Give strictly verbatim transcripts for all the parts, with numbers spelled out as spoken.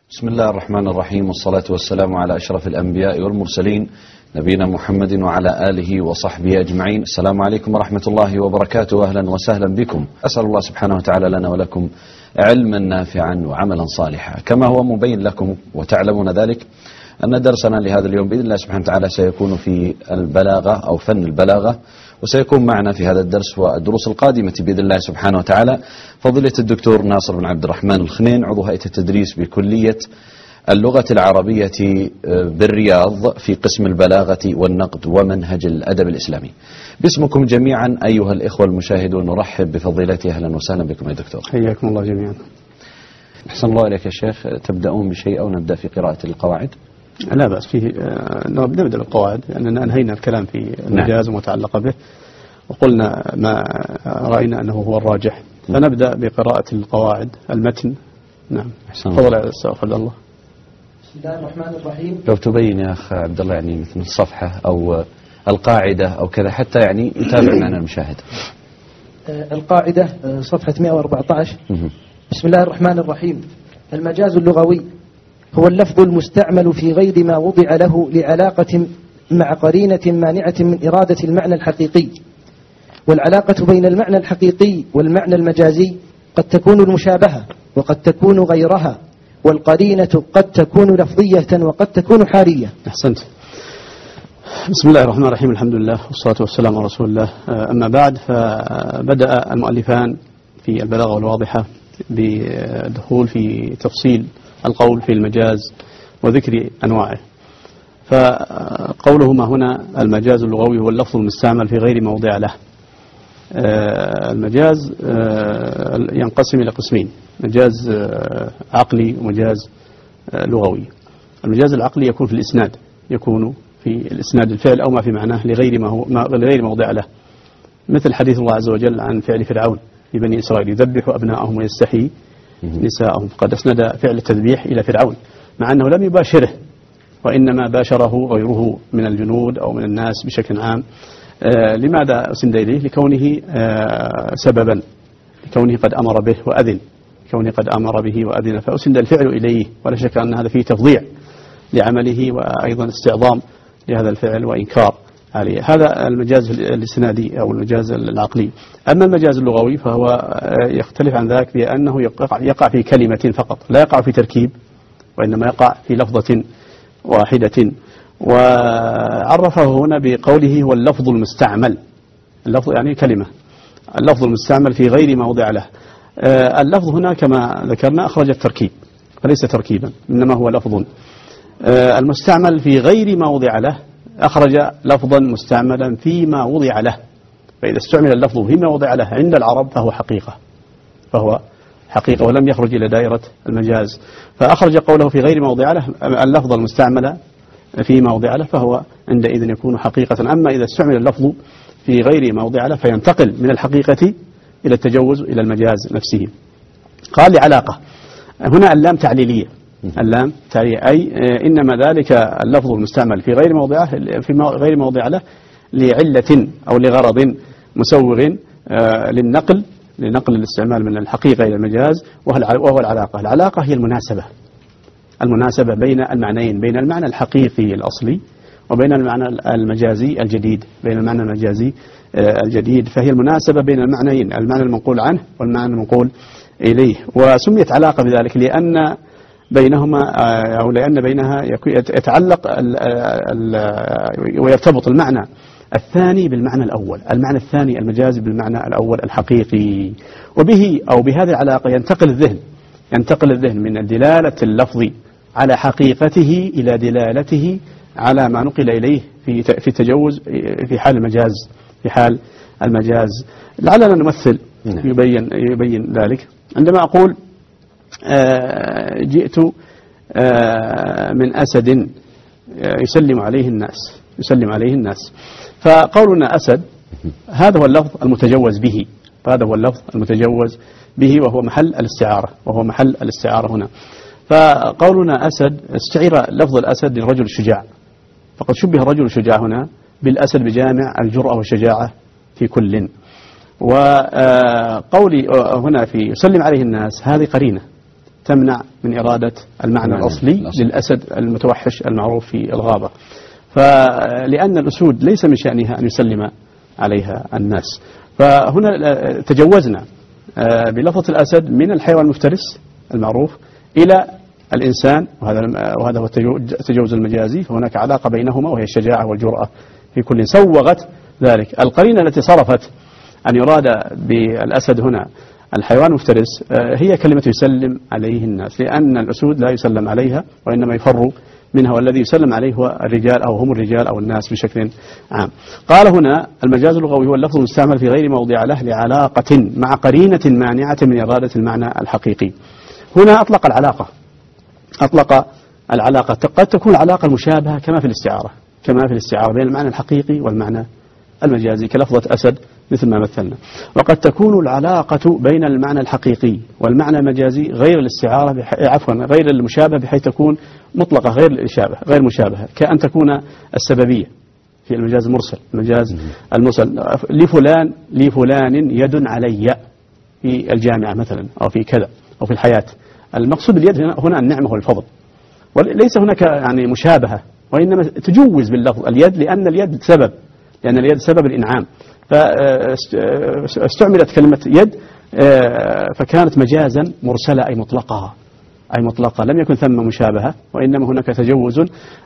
بسم الله الرحمن الرحيم، والصلاة والسلام على أشرف الأنبياء والمرسلين نبينا محمد وعلى آله وصحبه أجمعين. السلام عليكم ورحمة الله وبركاته، أهلا وسهلا بكم. أسأل الله سبحانه وتعالى لنا ولكم علما نافعا وعملا صالحا، كما هو مبين لكم وتعلمون ذلك أن درسنا لهذا اليوم بإذن الله سبحانه وتعالى سيكون في البلاغة أو فن البلاغة، وسيكون معنا في هذا الدرس والدروس القادمة بإذن الله سبحانه وتعالى فضيلة الدكتور ناصر بن عبد الرحمن الخنين، عضو هيئة التدريس بكلية اللغة العربية بالرياض في قسم البلاغة والنقد ومنهج الأدب الإسلامي. باسمكم جميعا أيها الإخوة المشاهدون نرحب بفضيلته، أهلا وسهلا بكم يا دكتور. حياكم الله جميعا. أحسن الله إليك يا شيخ، تبدأون بشيء أو نبدأ في قراءة القواعد؟ لا بأس فيه، نبدأ بالقواعد لأننا أنهينا الكلام في المجاز ومتعلق به وقلنا ما رأينا أنه هو الراجح، فنبدأ بقراءة القواعد المتن. نعم تفضل يا أستاذ عبد الله. بسم الله الرحمن الرحيم. لو تبين يا أخ عبد الله يعني مثل الصفحة أو القاعدة أو كذا حتى يعني يتابع معنا المشاهد. القاعدة صفحة مئة وأربعة عشر. بسم الله الرحمن الرحيم. المجاز اللغوي هو اللفظ المستعمل في غير ما وضع له لعلاقة مع قرينة مانعة من إرادة المعنى الحقيقي، والعلاقة بين المعنى الحقيقي والمعنى المجازي قد تكون المشابهة وقد تكون غيرها، والقرينة قد تكون لفظية وقد تكون حالية. أحسنت. بسم الله الرحمن الرحيم، الحمد لله والصلاة والسلام على رسول الله. أما بعد، فبدأ المؤلفان في البلاغة الواضحة بدخول في تفصيل القول في المجاز وذكر أنواعه. فقولهما هنا المجاز اللغوي هو اللفظ المستعمل في غير موضع له. المجاز ينقسم إلى قسمين، مجاز عقلي ومجاز لغوي. المجاز العقلي يكون في الإسناد، يكون في الإسناد الفعل أو ما في معناه لغير ما هو لغير موضع له، مثل حديث الله عز وجل عن فعل فرعون في بني إسرائيل يذبح أبناءهم ويستحيي نساءهم، قد أسند فعل التذبيح إلى فرعون مع أنه لم يباشره وإنما باشره غيره من الجنود أو من الناس بشكل عام. آه لماذا أسند إليه؟ لكونه آه سببا، لكونه قد أمر به وأذن، كونه قد أمر به وأذن فأسند الفعل إليه، ولا شك أن هذا فيه تفضيع لعمله وأيضا استعظام لهذا الفعل وإنكار عليه. هذا المجاز الإسنادي أو المجاز العقلي. أما المجاز اللغوي فهو يختلف عن ذاك بأنه يقع, يقع في كلمة فقط، لا يقع في تركيب وإنما يقع في لفظة واحدة. وعرفه هنا بقوله هو اللفظ المستعمل، اللفظ يعني كلمة، اللفظ المستعمل في غير موضع له. اللفظ هنا كما ذكرنا أخرج التركيب فليس تركيبا إنما هو لفظ. المستعمل في غير موضع له أخرج لفظا مستعملا فيما وضع له، فإذا استعمل اللفظ فيما وضع له عند العرب فهو حقيقة، فهو حقيقة ولم يخرج إلى دائرة المجاز. فأخرج قوله في غير موضع له اللفظ المستعمل في موضع له فهو عندئذ يكون حقيقة. أما إذا استعمل اللفظ في غير موضع له فينتقل من الحقيقة إلى التجوز إلى المجاز نفسه. قال لعلاقة، هنا اللام تعليلية، اللام تعليلية أي إنما ذلك اللفظ المستعمل في غير موضعه في غير موضع له لعلة أو لغرض مسوغ للنقل لنقل الاستعمال من الحقيقة إلى المجاز، وهو العلاقة. العلاقة هي المناسبة، المناسبة بين المعنيين، بين المعنى الحقيقي الأصلي وبين المعنى المجازي الجديد، بين المعنى المجازي الجديد، فهي المناسبة بين المعنيين، المعنى المنقول عنه والمعنى المنقول إليه. وسميت علاقة بذلك لأن بينهما أو لأن بينها يتعلق ويرتبط المعنى الثاني بالمعنى الأول، المعنى الثاني المجازي بالمعنى الأول الحقيقي. وبه أو بهذه العلاقة ينتقل الذهن ينتقل الذهن من دلالة اللفظ على حقيقته إلى دلالته على ما نقل إليه في في التجوز في حال المجاز في حال المجاز. لعلنا نمثل يبين يبين ذلك. عندما أقول آه جئت آه من أسد يسلم عليه الناس يسلم عليه الناس فقولنا أسد هذا هو اللفظ المتجوز به، هذا هو اللفظ المتجوز به وهو محل الاستعارة وهو محل الاستعارة هنا. فقولنا أسد استعير لفظ الأسد للرجل الشجاع، فقد شبه الرجل الشجاع هنا بالأسد بجامع الجرأة والشجاعة في كل. وقولي هنا في يسلم عليه الناس هذه قرينة تمنع من إرادة المعنى الأصلي للأسد المتوحش المعروف في الغابة. فلأن الأسود ليس من شأنها أن يسلم عليها الناس، فهنا تجوزنا بلفظة الأسد من الحيوان المفترس المعروف إلى الإنسان، وهذا وهذا هو التجوز المجازي. فهناك علاقة بينهما وهي الشجاعة والجرأة في كل. سوغت ذلك القرينة التي صرفت أن يراد بالأسد هنا الحيوان المفترس هي كلمة يسلم عليه الناس، لأن الأسود لا يسلم عليها وإنما يفر منها، والذي يسلم عليه هو الرجال أو هم الرجال أو الناس بشكل عام. قال هنا المجاز اللغوي هو اللفظ المستعمل في غير موضع له لعلاقة مع قرينة مانعة من إرادة المعنى الحقيقي. هنا أطلق العلاقة أطلق العلاقة قد تكون العلاقة المشابهة كما في الاستعارة كما في الاستعارة بين المعنى الحقيقي والمعنى المجازي كلفظة أسد مثل ما مثلنا. وقد تكون العلاقة بين المعنى الحقيقي والمعنى المجازي غير الاستعارة بح... عفوا غير المشابهة، بحيث تكون مطلقة غير الإشابة غير مشابهة، كأن تكون السببية في المجاز المرسل. المجاز المرسل لفلان لفلان يد علي في الجامعة مثلا أو في كذا أو في الحياة. المقصود باليد هنا النعمة والفضل، وليس هناك يعني مشابهة، وإنما تجوز باللفظ اليد لأن اليد سبب لأن اليد سبب الإنعام، فاستعملت كلمة يد فكانت مجازا مرسلة أي مطلقة أي مطلقة لم يكن ثم مشابهة، وإنما هناك تجوز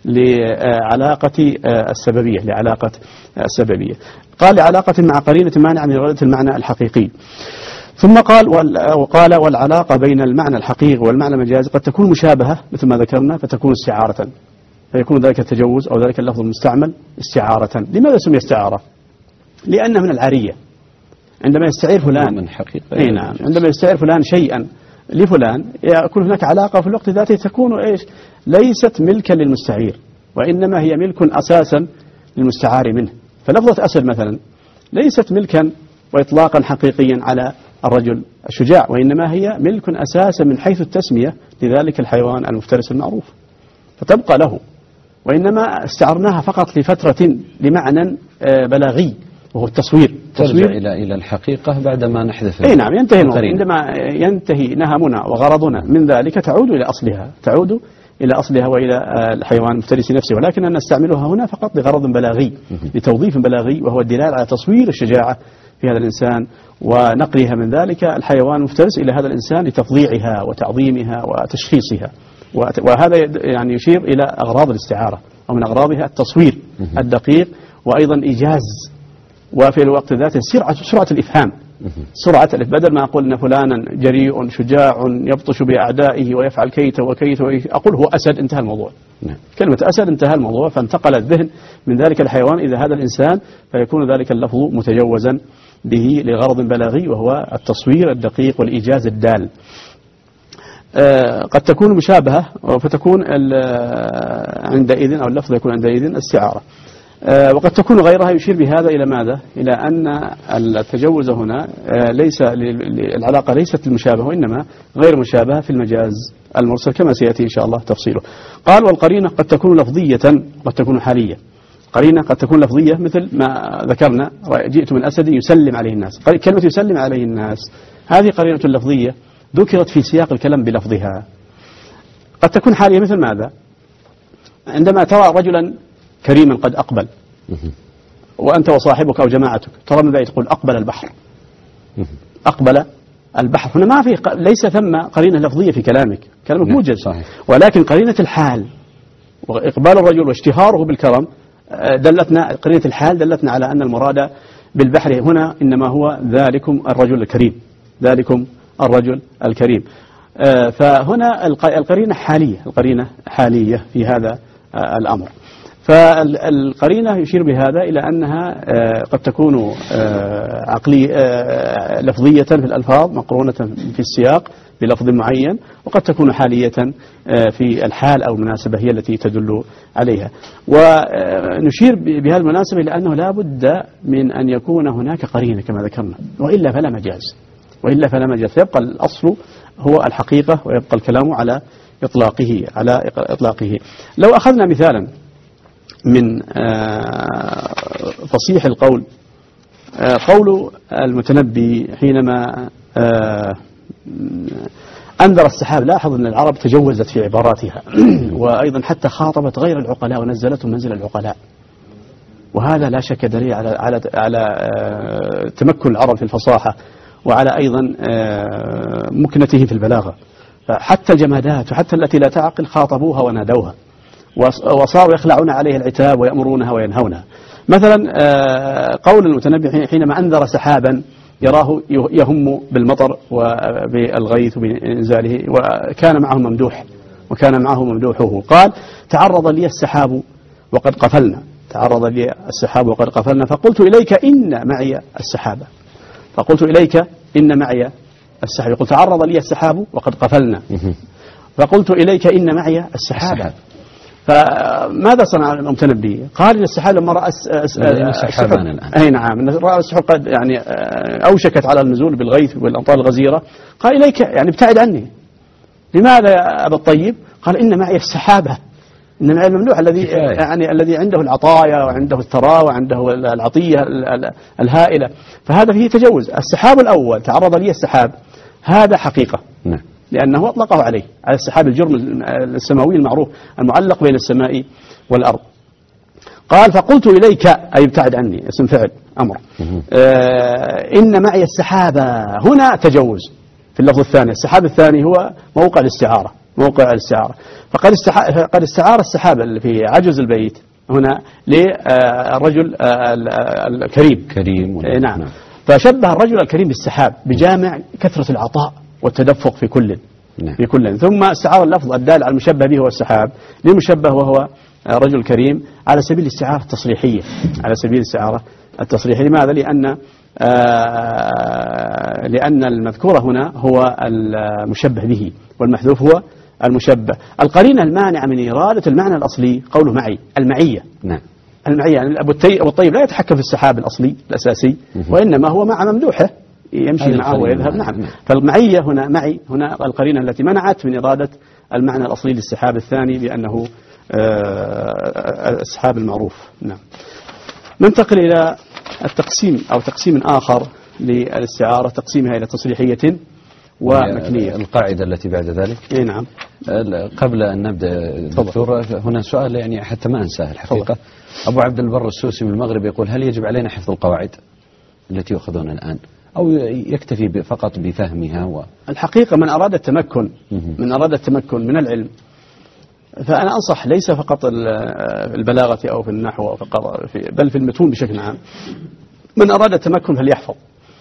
لعلاقة السببية لعلاقة السببية. قال لعلاقة مع قرينة مانعة من إرادة المعنى الحقيقي. ثم قال وقال والعلاقة بين المعنى الحقيقي والمعنى المجازي قد تكون مشابهة مثل ما ذكرنا فتكون استعارة، فيكون ذلك التجوز أو ذلك اللفظ المستعمل استعارة. لماذا سمي استعارة؟ لأنه من العارية. عندما يستعير فلان من حقيقة أي نعم عندما يستعير فلان شيئا لفلان يكون هناك علاقة في الوقت ذاته تكون إيش ليست ملكا للمستعير، وإنما هي ملك أساسا للمستعار منه. فلفظة أسد مثلا ليست ملكا وإطلاقا حقيقيا على الرجل الشجاع، وإنما هي ملك أساسا من حيث التسمية لذلك الحيوان المفترس المعروف، فتبقى له، وإنما استعرناها فقط لفترة لمعنى بلاغي وهو التصوير. ترجع إلى إلى الحقيقة بعدما نحذف. أي نعم ينتهي عندما ينتهي نهمنا وغرضنا من ذلك تعود إلى أصلها تعود إلى أصلها وإلى الحيوان المفترس نفسه، ولكننا نستعملها هنا فقط لغرض بلاغي لتوظيف بلاغي، وهو الدلالة على تصوير الشجاعة في هذا الإنسان ونقلها من ذلك الحيوان المفترس إلى هذا الإنسان لتفضيعها وتعظيمها وتشخيصها. وهذا يعني يشير إلى أغراض الاستعارة، أو من أغراضها التصوير الدقيق وأيضا إيجاز، وفي الوقت ذاته سرعة سرعة الإفهام سرعة بدل ما أقول أن فلانا جريء شجاع يبطش بأعدائه ويفعل كيت وكيت أقول هو أسد انتهى الموضوع. كلمة أسد انتهى الموضوع، فانتقل الذهن من ذلك الحيوان إلى هذا الإنسان، فيكون ذلك اللفظ متجوزا به لغرض بلاغي وهو التصوير الدقيق والإيجاز الدال. آه قد تكون مشابهة فتكون عندئذ أو اللفظ يكون عندئذ استعارة، آه وقد تكون غيرها يشير بهذا إلى ماذا؟ إلى أن التجوز هنا آه ليس العلاقة ليست المشابهة وإنما غير مشابهة في المجاز المرسل كما سيأتي إن شاء الله تفصيله. قال والقرينة قد تكون لفظية قد تكون حالية. قرينة قد تكون لفظية مثل ما ذكرنا جئت من أسد يسلم عليه الناس، كلمة يسلم عليه الناس هذه قرينة لفظية ذكرت في سياق الكلام بلفظها. قد تكون حالية مثل ماذا؟ عندما ترى رجلا كريما قد أقبل وأنت وصاحبك أو جماعتك ترى من بعيد تقول أقبل البحر أقبل البحر. هنا ما في ليس ثم قرينة لفظية في كلامك، كلامك موجز، ولكن قرينة الحال وإقبال الرجل واشتهاره بالكرم دلتنا قرينة الحال دلتنا على أن المراد بالبحر هنا إنما هو ذلكم الرجل الكريم ذلكم الرجل الكريم. فهنا القرينة حالية القرينة حالية في هذا الأمر. فالقرينة يشير بهذا إلى أنها قد تكون عقلية لفظية في الألفاظ مقرونة في السياق بلفظ معين، وقد تكون حالية في الحال أو المناسبة هي التي تدل عليها. ونشير بهذه المناسبة لأنه لا بد من أن يكون هناك قرينة كما ذكرنا، وإلا فلا مجاز وإلا فلا مجاز فيبقى الأصل هو الحقيقة ويبقى الكلام على إطلاقه على إطلاقه. لو أخذنا مثالا من فصيح القول قول المتنبي حينما أنذر السحاب. لاحظ أن العرب تجوزت في عباراتها وأيضا حتى خاطبت غير العقلاء ونزلتهم منزل العقلاء، وهذا لا شك دليل على على على تمكن العرب في الفصاحة وعلى أيضا مكنته في البلاغة. فحتى الجمادات وحتى التي لا تعقل خاطبوها ونادوها وصاروا يخلعون عليه العتاب ويأمرونها وينهونها. مثلا قول المتنبي حينما أنذر سحابا يراه يهم بالمطر وبالغيث وبإنزاله، وكان معه ممدوح وكان معه ممدوحه، قال تعرض لي السحاب وقد قفلنا، تعرض لي السحاب وقد قفلنا فقلت إليك إن معي السحابة، فقلت إليك إن معي السحاب. يقول تعرض لي السحاب وقد قفلنا فقلت إليك إن معي السحابة. فماذا صنع المتنبي؟ قال إن السحاب لما رأى السحاب أي نعم رأى السحاب قد يعني أوشكت على النزول بالغيث والأمطار الغزيرة، قال إليك يعني ابتعد عني. لماذا يا أبا الطيب؟ قال إن معي السحابة، إن معي الممدوح الذي يعني الذي عنده العطايا وعنده الثراء وعنده العطية الهائلة. فهذا فيه تجوز. السحاب الأول تعرض لي السحاب هذا حقيقة نعم، لأنه أطلقه عليه على السحاب الجرم السماوي المعروف المعلق بين السماء والأرض. قال فقلت إليك أي ابتعد عني، اسم فعل أمر. آه إن معي السحابة هنا تجوز في اللفظ الثاني. السحاب الثاني هو موقع الاستعارة، موقع الاستعارة. فقد فقد استعار السحاب اللي في عجز البيت هنا للرجل الكريم كريم نعم. فشبه الرجل الكريم بالسحاب بجامع كثرة العطاء والتدفق في كل نعم. في كل ثم استعار اللفظ الدال على المشبه به هو السحاب للمشبه وهو رجل كريم على سبيل الاستعارة التصريحية، على سبيل الاستعارة التصريحية. لماذا؟ لأن آه لأن المذكور هنا هو المشبه به والمحذوف هو المشبه. القرينة المانعة من إرادة المعنى الأصلي قوله معي، المعية نعم. المعية يعني أبو الطيب لا يتحكم في السحاب الأصلي الأساسي وإنما هو مع ممدوحه يمشي معه ويذهب. نعم. فالمعية هنا معي هنا القرينة التي منعت من إرادة المعنى الأصلي للسحاب الثاني بأنه السحاب المعروف. نعم. ننتقل إلى التقسيم أو تقسيم آخر للاستعارة، تقسيمها إلى تصريحية ومكنية. القاعدة التي بعد ذلك. إيه نعم. قبل أن نبدأ دكتور هنا سؤال يعني حتى ما أنساه الحقيقة. أبو عبد البر السوسي من المغرب يقول هل يجب علينا حفظ القواعد التي يأخذون الآن أو يكتفي فقط بفهمها؟ و... الحقيقة من أراد التمكن من أراد التمكن من العلم فأنا أنصح ليس فقط البلاغة أو في النحو أو في بل في المتون بشكل عام. من أراد التمكن فليحفظ.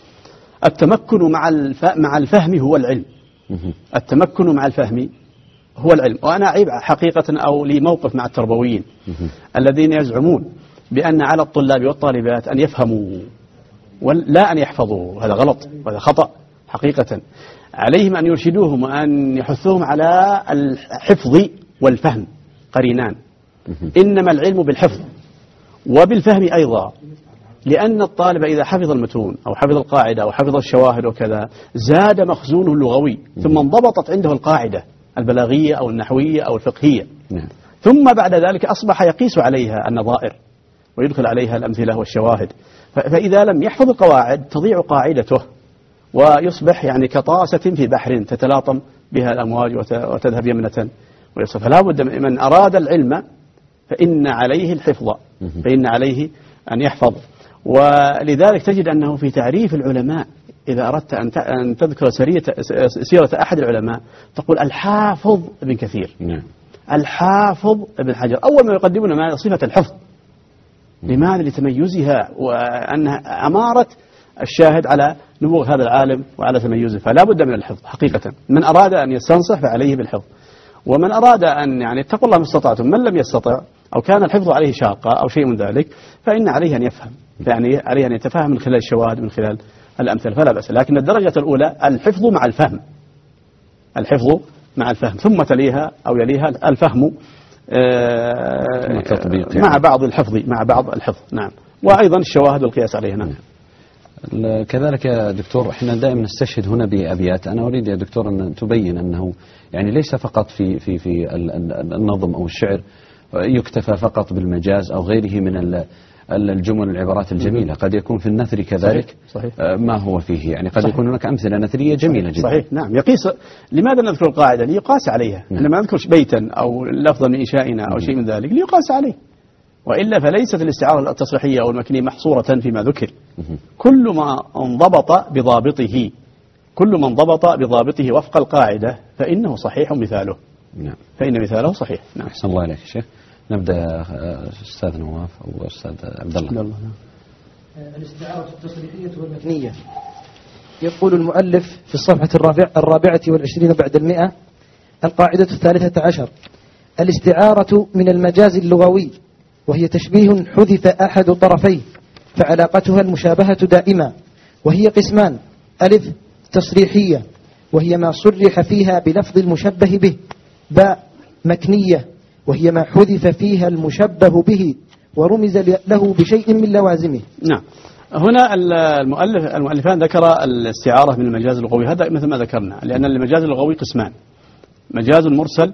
التمكن مع مع الفهم هو العلم. التمكن مع الفهم هو العلم. وأنا أعيب حقيقة أو لي موقف مع التربويين الذين يزعمون بأن على الطلاب والطالبات أن يفهموا ولا أن يحفظوا. هذا غلط وهذا خطأ حقيقة. عليهم أن يرشدوهم وأن يحثوهم على الحفظ والفهم قرينان. إنما العلم بالحفظ وبالفهم أيضا، لأن الطالب إذا حفظ المتون أو حفظ القاعدة أو حفظ الشواهد وكذا زاد مخزونه اللغوي ثم انضبطت عنده القاعدة البلاغية أو النحوية أو الفقهية. ثم بعد ذلك أصبح يقيس عليها النظائر ويدخل عليها الأمثلة والشواهد. فإذا لم يحفظ القواعد تضيع قاعدته ويصبح يعني كطاسة في بحر تتلاطم بها الأمواج وتذهب يمنة ويسرا. فلا بد من أراد العلم فإن عليه الحفظ، فإن عليه أن يحفظ. ولذلك تجد أنه في تعريف العلماء إذا أردت أن تذكر سيرة أحد العلماء تقول الحافظ ابن كثير، الحافظ ابن حجر، أول ما يقدمون ما صفة الحفظ. لماذا؟ لتميزها وأنها أمارة الشاهد على نبوغ هذا العالم وعلى تميزه. فلا بد من الحفظ حقيقة. من أراد أن يستنصح فعليه بالحفظ، ومن أراد أن يعني اتقوا الله ما استطعتم. من لم يستطع أو كان الحفظ عليه شاقة أو شيء من ذلك فإن عليه أن يفهم، يعني عليه أن يتفهم من خلال الشواهد من خلال الأمثلة فلا بأس. لكن الدرجة الأولى الحفظ مع الفهم، الحفظ مع الفهم ثم تليها أو يليها الفهم آه يعني. مع بعض الحفظ مع بعض الحفظ. نعم. وأيضا الشواهد والقياس عليها. نعم. كذلك يا دكتور احنا دائما نستشهد هنا بأبيات. أنا أريد يا دكتور أن تبين أنه يعني ليس فقط في في في النظم أو الشعر يكتفى فقط بالمجاز أو غيره من الجمل العبارات الجميلة، قد يكون في النثر كذلك. صحيح. صحيح. ما هو فيه يعني قد صحيح. يكون هناك أمثلة نثرية جميلة جدا. صحيح. نعم. يقيس. لماذا نذكر القاعدة؟ ليقاس عليها. نعم. لما نذكر بيتا أو لفظا من إنشائنا أو شيء من ذلك ليقاس عليه، وإلا فليست الاستعارة التصريحية أو المكنية محصورة فيما ذكر. كل ما انضبط بضابطه كل ما انضبط بضابطه وفق القاعدة فإنه صحيح مثاله. نعم. فإن مثاله صحيح. نعم. أحسن الله عليك يا شيخ. نبدأ أستاذ نواف أو أستاذ عبد الله. الله. الاستعارة التصريحية والمكنية. يقول المؤلف في الصفحة الرابعة, الرابعة والعشرين بعد المئة: القاعدة الثالثة عشر: الاستعارة من المجاز اللغوي، وهي تشبيه حذف أحد طرفيه فعلاقتها المشابهة دائما، وهي قسمان: ألف تصريحية وهي ما صرح فيها بلفظ المشبه به، باء مكنية وهي ما حذف فيها المشبه به ورمز له بشيء من لوازمه. نعم. هنا المؤلف المؤلفان ذكر الاستعارة من المجاز اللغوي، هذا مثل ما ذكرنا، لأن المجاز اللغوي قسمان: مجاز مرسل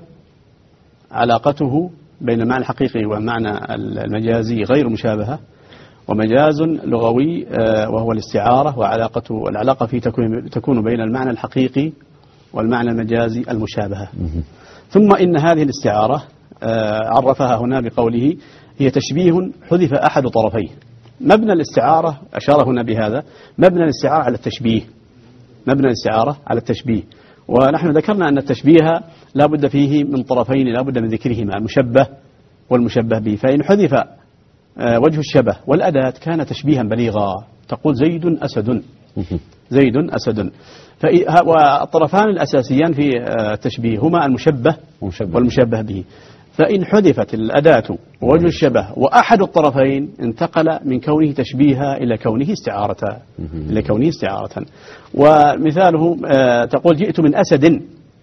علاقته بين المعنى الحقيقي والمعنى المجازي غير مشابهة، ومجاز لغوي وهو الاستعارة وعلاقته العلاقة فيه تكون بين المعنى الحقيقي والمعنى المجازي المشابهة. ثم إن هذه الاستعارة عرفها هنا بقوله هي تشبيه حذف أحد طرفيه. مبنى الاستعارة أشار هنا بهذا مبنى الاستعارة على التشبيه مبنى الاستعارة على التشبيه ونحن ذكرنا أن التشبيه لا بد فيه من طرفين لا بد من ذكرهما: المشبه والمشبه به. فإن حذف وجه الشبه والأداة كان تشبيها بليغا، تقول زيد أسد زيد أسد. والطرفان الأساسيان في التشبيه هما المشبه والمشبه به. فإن حذفت الأداة ووجه الشبه وأحد الطرفين انتقل من كونه تشبيها إلى كونه استعارة إلى كونه استعارة. ومثاله تقول جئت من أسد،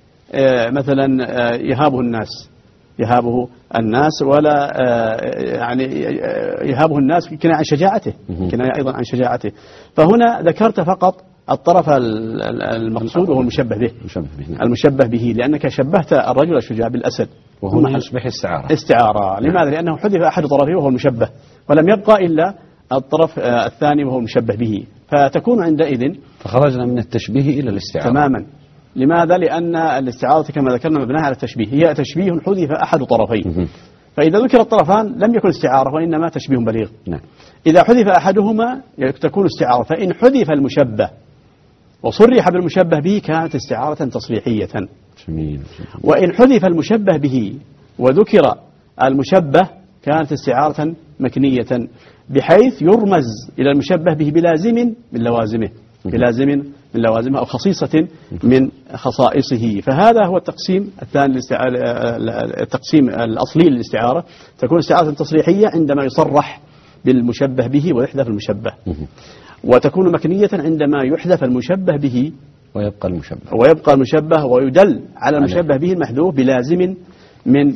مثلا يهابه الناس يهابه الناس ولا يعني يهابه الناس كناية عن شجاعته كناية أيضا عن شجاعته. فهنا ذكرت فقط الطرف المقصود وهو المشبه به المشبه به لأنك شبهت الرجل الشجاع بالأسد وهو يصبح استعارة استعارة لماذا؟ لأنه حذف أحد طرفيه وهو المشبه ولم يبقى إلا الطرف الثاني وهو المشبه به، فتكون عندئذ فخرجنا من التشبيه إلى الاستعارة تماما. لماذا؟ لأن الاستعارة كما ذكرنا مبناها على التشبيه، هي تشبيه حذف أحد طرفيه، فإذا ذكر الطرفان لم يكن استعارة وإنما تشبيه بليغ. نعم. إذا حذف أحدهما تكون استعارة، فإن حذف المشبه وصرح بالمشبه به كانت استعارة تصريحية. جميل. وإن حذف المشبه به وذكر المشبه كانت استعارة مكنية، بحيث يرمز إلى المشبه به بلازم من لوازمه بلازم من لوازمه أو خصيصة من خصائصه. فهذا هو التقسيم الثاني التقسيم الأصلي للاستعارة. تكون استعارة تصريحية عندما يصرح بالمشبه به ويحذف المشبه، وتكون مكنية عندما يحذف المشبه به ويبقى المشبه ويبقى المشبه ويدل على المشبه به المحذوف بلازم من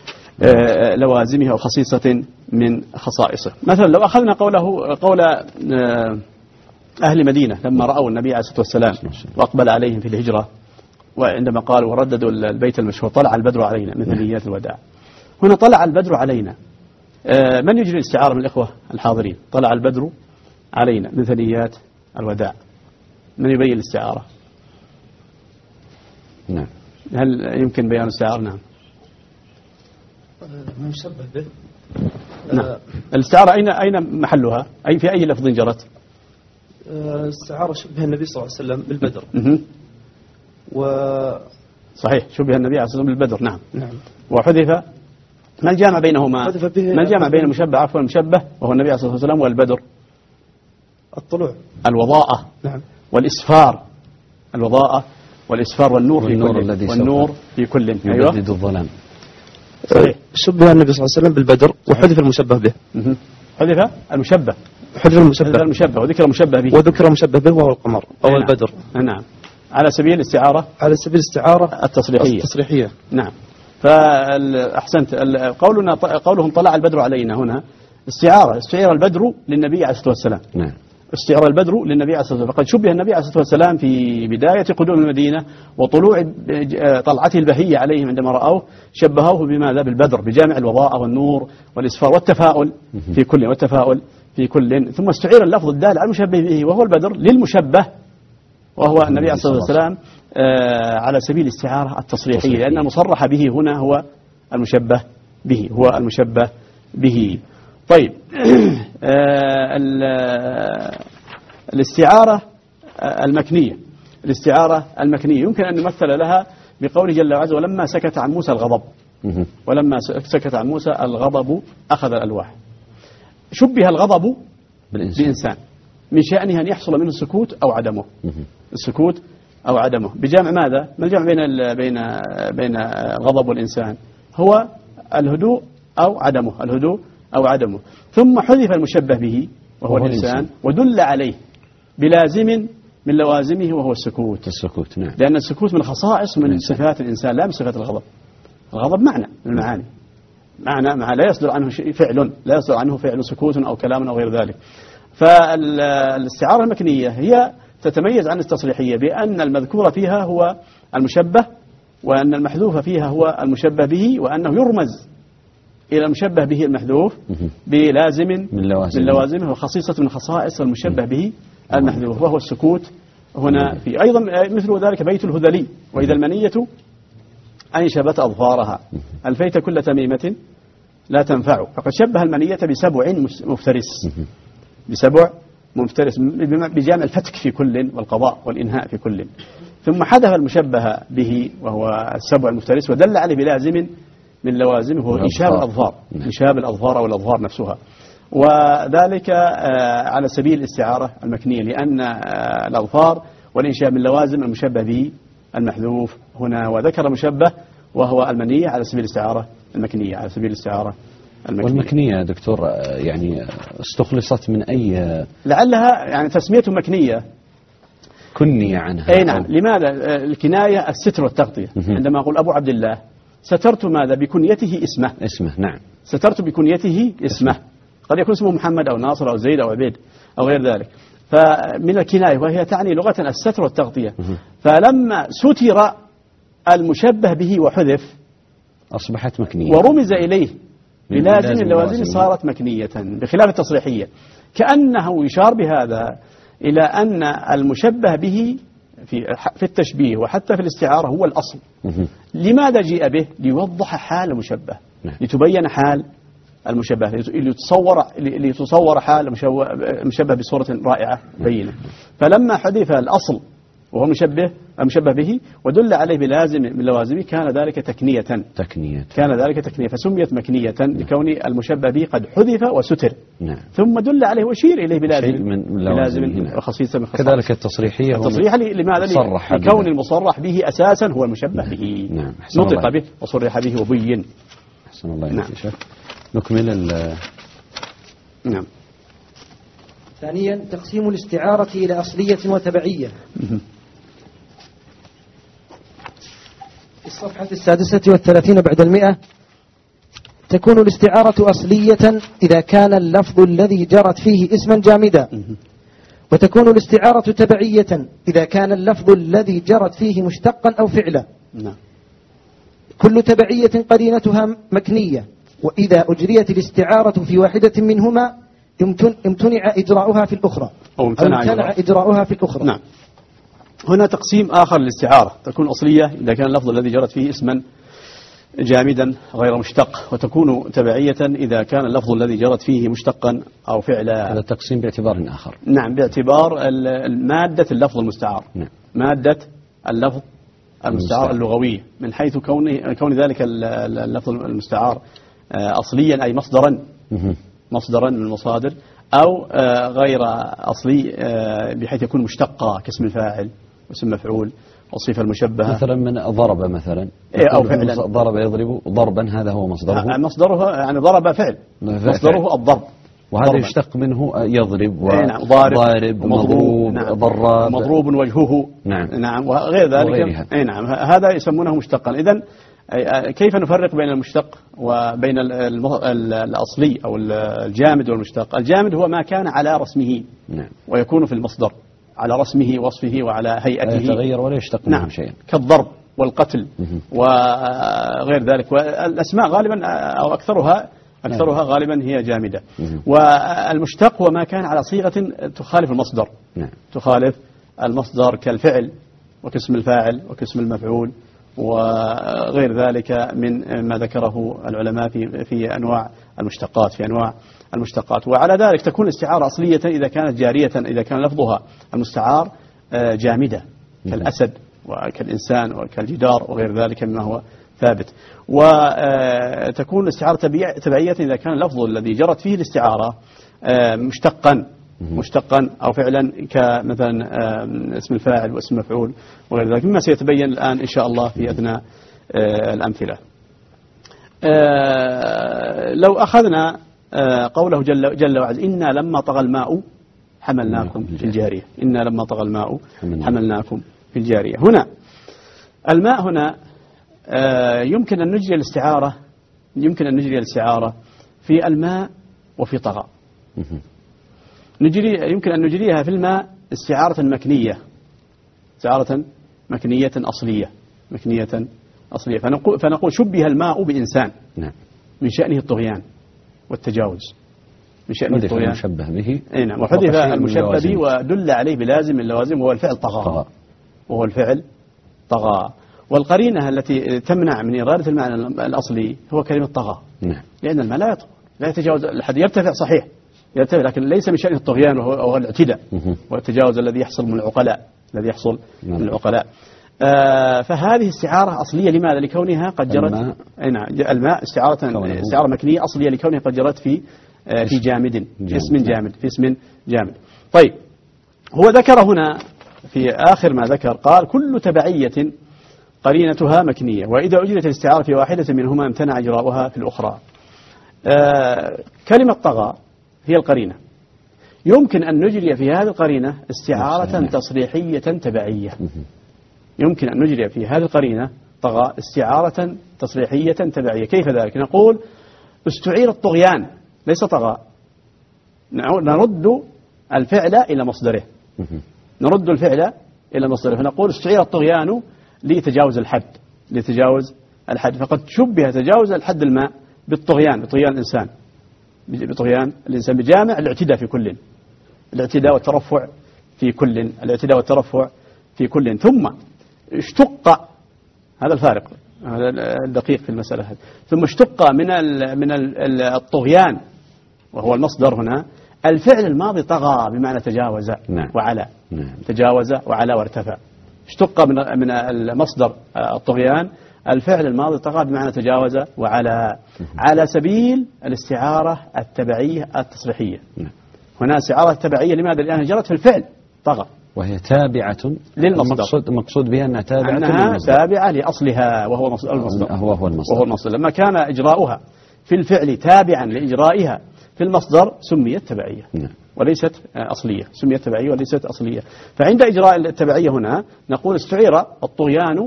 لوازمه أو خصيصة من خصائصه. مثلا لو أخذنا قوله قول أهل مدينة لما رأوا النبي عليه الصلاة والسلام وأقبل عليهم في الهجرة، وعندما قالوا ورددوا البيت المشهور طلع البدر علينا من ثنيات الوداع. هنا طلع البدر علينا، من يجري الاستعارة من الإخوة الحاضرين؟ طلع البدر علينا من ثنيات الوداع، من يبين الاستعارة؟ نعم. هل يمكن بيان الاستعارة؟ نعم. مشبه به. نعم. الاستعارة أين أين محلها؟ أي في أي لفظ جرت؟ استعارة شبه النبي صلى الله عليه وسلم بالبدر. و صحيح شبه النبي عليه الصلاة والسلام بالبدر. نعم. نعم. وحذف ما الجامع بينهما؟ ما الجامع بين المشبه عفوا المشبه وهو النبي عليه الصلاة والسلام والبدر؟ الطلوع. الوضاءة. نعم. والإسفار. الوضاءة والإسفار والنور في كل الذي والنور في كل. أيوة. يبدد الظلام. صحيح. شبه النبي صلى الله عليه وسلم بالبدر وحذف المشبه به. حذف المشبه حذف المشبه المشبه وذكر المشبه به وذكر المشبه به وهو القمر أو نعم. البدر. نعم. على سبيل الاستعارة على سبيل الاستعارة التصريحية التصريحية. نعم. فأحسنت. قولنا قولهم طلع البدر علينا هنا استعارة استعير البدر للنبي عليه الصلاة والسلام. نعم. استعار البدر للنبي عليه الصلاة والسلام، فقد شبه النبي عليه الصلاة والسلام في بداية قدوم المدينة وطلوع طلعته البهية عليهم عندما رأوه، شبهوه بماذا؟ بالبدر، بجامع الوضاء والنور والإسفار والتفاؤل في كل والتفاؤل في كل. ثم استعير اللفظ الدال على المشبه به وهو البدر للمشبه وهو النبي عليه الصلاة والسلام على سبيل الاستعارة التصريحية، لأن المصرح به هنا هو المشبه به، هو المشبه به. طيب الاستعارة المكنية، الاستعارة المكنية يمكن أن نمثل لها بقوله جل وعلا ولما سكت عن موسى الغضب، ولما سكت عن موسى الغضب أخذ الألواح. شبه الغضب بالإنسان, بإنسان من شأنه أن يحصل منه السكوت أو عدمه، السكوت أو عدمه، بجامع ماذا؟ ما الجمع بين بين بين الغضب والإنسان؟ هو الهدوء أو عدمه، الهدوء أو عدمه. ثم حذف المشبه به وهو الإنسان ودل عليه بلازم من لوازمه وهو السكوت. السكوت نعم. لأن السكوت من خصائص من صفات الإنسان لا من صفات الغضب. الغضب معنى من المعاني، معنى مع لا يصدر عنه شيء فعل، لا يصدر عنه فعل سكوت أو كلام أو غير ذلك. فالاستعارة المكنية هي تتميز عن التصريحية بأن المذكور فيها هو المشبه، وأن المحذوف فيها هو المشبه به، وأنه يرمز إلى المشبه به المحذوف بلازم من لوازمه, من لوازمه وخصيصة من خصائص المشبه به المحذوف وهو السكوت. هنا في أيضا مثل ذلك بيت الهذلي وإذا المنية أنشبت أظفارها ألفيت كل تميمة لا تنفع، فقد شبه المنية بسبع مفترس، بسبع مفترس بجامع الفتك في كل والقضاء والإنهاء في كل. ثم حذف المشبه به وهو السبع المفترس ودل عليه بلازم من لوازمه هو إنشاب الأظفار، إنشاب الأظفار أو الأظفار نفسها، وذلك على سبيل الاستعارة المكنية، لأن الأظفار والإنشاب من لوازم المشبه به المحذوف هنا، وذكر مشبه وهو المنية على سبيل الاستعارة المكنية، على سبيل الاستعارة المكنية. والمكنية يا دكتور يعني استخلصت من أي؟ لعلها يعني تسمية مكنية كني عنها. أي نعم. لماذا؟ الكناية الستر والتغطية. عندما أقول أبو عبد الله سترت ماذا؟ بكنيته اسمه. اسمه نعم. سترت بكنيته اسمه. قد يكون اسمه محمد أو ناصر أو زيد أو عبيد أو غير ذلك. فمن الكناية وهي تعني لغة الستر والتغطية. فلما ستر المشبه به وحذف أصبحت مكنية ورمز إليه بلازم اللوازم صارت مكنية، بخلاف التصريحية. كأنه يشار بهذا إلى أن المشبه به في في التشبيه وحتى في الاستعارة هو الأصل. لماذا جيء به؟ ليوضح حال المشبه، لتبين حال المشبه، ليتصور ليتصور حال المشبه بصورة رائعة بينة. فلما حذف الأصل وهو مشبه المشبه به ودل عليه بلازم من لوازمه كان ذلك تكنية. تكنية كان ذلك تكنية فسميت مكنية لكون المشبه به قد حذف وستر. نعم. ثم دل عليه وشير إليه بلازم من بلازم وخصيصة من خصائص. كذلك التصريحية التصريح لماذا؟ لكون المصرح به أساسا هو المشبه به. نعم. نطق به وصرح به وبين. أحسن الله إليك يا شيخ. نكمل ال نعم. ثانيا تقسيم الاستعارة إلى أصلية وتبعية. في الصفحة السادسة والثلاثين بعد المئة تكون الاستعارة أصلية إذا كان اللفظ الذي جرت فيه اسما جامدا، وتكون الاستعارة تبعية إذا كان اللفظ الذي جرت فيه مشتقا أو فعلا. كل تبعية قرينتها مكنية، وإذا أجريت الاستعارة في واحدة منهما امتنع إجراؤها في الأخرى أو امتنع, أو امتنع إجراؤها في الأخرى. نعم. هنا تقسيم آخر للاستعارة، تكون أصلية إذا كان اللفظ الذي جرت فيه اسما جامدا غير مشتق، وتكون تبعية إذا كان اللفظ الذي جرت فيه مشتقا أو فعلا. هذا تقسيم باعتبار آخر. نعم، باعتبار مادة اللفظ المستعار. نعم. مادة اللفظ المستعار اللغوية، من حيث كون كون ذلك اللفظ المستعار أصليا أي مصدرا مصدرا من المصادر، أو غير أصلي بحيث يكون مشتقا كاسم الفاعل واسم مفعول والصفة المشبهة. مثلا من ضرب مثلا أو فعلا ضرب يضرب ضربا، هذا هو مصدره. مصدره يعني ضرب فعل، مصدره الضرب، وهذا ضربا. يشتق منه يضرب وضارب ضارب ومضروب. نعم. ضراب مضروب وجهه. نعم. نعم وغير ذلك. أي نعم، هذا يسمونه مشتقا. إذن كيف نفرق بين المشتق وبين الأصلي أو الجامد والمشتق؟ الجامد هو ما كان على رسمه نعم. ويكون في المصدر على رسمه وصفه وعلى هيئته، يتغير ولا يشتق منه نعم شيئا، كالضرب والقتل وغير ذلك. والأسماء غالبا أو أكثرها أكثرها غالبا هي جامدة. والمشتق هو ما كان على صيغة تخالف المصدر، نعم. تخالف المصدر كالفعل وكاسم الفاعل وكاسم المفعول وغير ذلك من ما ذكره العلماء في في أنواع المشتقات في أنواع المشتقات. وعلى ذلك تكون الاستعارة أصلية إذا كانت جارية، إذا كان لفظها المستعار جامدة كالأسد وكالإنسان وكالجدار وغير ذلك مما هو ثابت. وتكون الاستعارة تبعية إذا كان اللفظ الذي جرت فيه الاستعارة مشتقا مشتقا أو فعلا كمثلا اسم الفاعل واسم المفعول وغير ذلك، مما سيتبين الآن إن شاء الله في أثناء الأمثلة. لو أخذنا قوله جل, جل وعلا إنا لما طغى الماء حملناكم في الجارية، إنا لما طغى الماء حملناكم في الجارية. هنا الماء هنا يمكن أن نجري الاستعارة يمكن أن نجري الاستعارة في الماء وفي طغى. نجري يمكن أن نجريها في الماء استعارة مكنية استعارة مكنية أصلية مكنية أصلية فنقول, فنقول شبه الماء بإنسان نعم. من شأنه الطغيان والتجاوز، من شأنه الطغيان المشبه به أي نعم، وحذف المشبه به ودل عليه بلازم من لوازم وهو الفعل طغى طغى وهو الفعل طغى. والقرينة التي تمنع من إرادة المعنى الأصلي هو كلمة طغى، نعم. لأن الماء لا يطغى لا يتجاوز الحد، يرتفع صحيح يرتفع لكن ليس من شأنه الطغيان وهو الاعتداء والتجاوز الذي يحصل من العقلاء الذي يحصل من العقلاء. آه فهذه استعارة أصلية لماذا؟ لكونها قد جرت الماء, الماء استعارة استعارة مكنية أصلية لكونها قد جرت في آه في جامد في اسم جامد في اسم جامد. طيب هو ذكر هنا في آخر ما ذكر قال كل تبعية قرينتها مكنية وإذا أجرت الاستعارة في واحدة منهما امتنع إجراؤها في الأخرى. آه كلمة طغى هي القرينة، يمكن أن نجري في هذه القرينة استعارة تصريحية تبعية. يمكن أن نجري في هذه القرينة طغى استعارة تصريحية تبعية. كيف ذلك؟ نقول استعير الطغيان ليس طغى، نرد الفعل إلى مصدره نرد الفعل إلى مصدره فنقول استعير الطغيان لتجاوز الحد لتجاوز الحد فقد شبه تجاوز الحد الماء بالطغيان بطغيان الإنسان بطغيان الإنسان بجامع الاعتداء في كل الاعتداء والترفع في كل الاعتداء والترفع في كل ثم اشتق هذا الفارق هذا الدقيق في المسألة هذه ثم اشتق من ال من ال الطغيان وهو المصدر هنا الفعل الماضي طغى بمعنى تجاوز نعم. وعلى نعم. تجاوز وعلى وارتفع. اشتق من من المصدر الطغيان الفعل الماضي طغى بمعنى تجاوز وعلى على سبيل الاستعارة التبعية التصريحية. هنا استعارة تبعية لماذا؟ لأنها جرت في الفعل طغى وهي تابعة للمصدر. المقصود بها أنها تابعة أنها للمصدر. تابعة لأصلها وهو المصدر هو هو المصدر. وهو المصدر. لما كان إجراؤها في الفعل تابعا لإجرائها في المصدر سميت تبعية نعم. وليست أصلية سميت تبعية وليست أصلية. فعند إجراء التبعية هنا نقول استعير الطغيان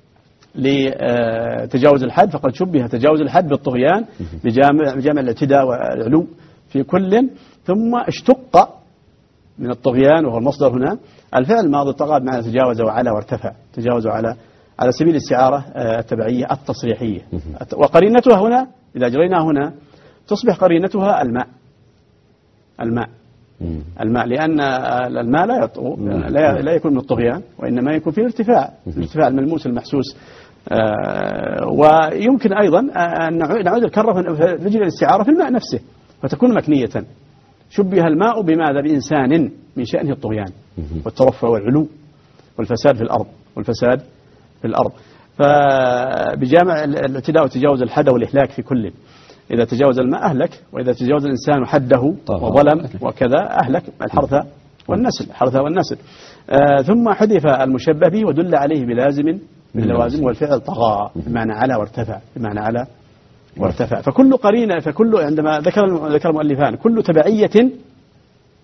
لتجاوز الحد فقد شبه تجاوز الحد بالطغيان بجامع, بجامع الاعتداء والعلو في كل ثم اشتق من الطغيان وهو المصدر هنا الفعل الماضي طغى بمعنى تجاوز وعلى وارتفع تجاوز وعلى على سبيل الاستعارة التبعية التصريحية. وقرينتها هنا إذا جرينا هنا تصبح قرينتها الماء الماء الماء لأن الماء لا يطغى لا, لا يكون من الطغيان وإنما يكون فيه الارتفاع الارتفاع الملموس المحسوس. آه ويمكن أيضا أن نعود الكرة نجري الاستعارة في الماء نفسه فتكون مكنية شبه الماء بماذا؟ بإنسان من شأنه الطغيان والترفع والعلو والفساد في الأرض والفساد في الأرض فبجامع الاعتداء وتجاوز الحد والإهلاك في كل إذا تجاوز الماء أهلك وإذا تجاوز الإنسان حده وظلم وكذا أهلك الحرث والنسل الحرث والنسل. آه ثم حذف المشبه به ودل عليه بلازم من لوازم والفعل طغى بمعنى على وارتفع بمعنى على وارتفع. فكل قرينة فكل عندما ذكر ذكر المؤلفان كل تبعية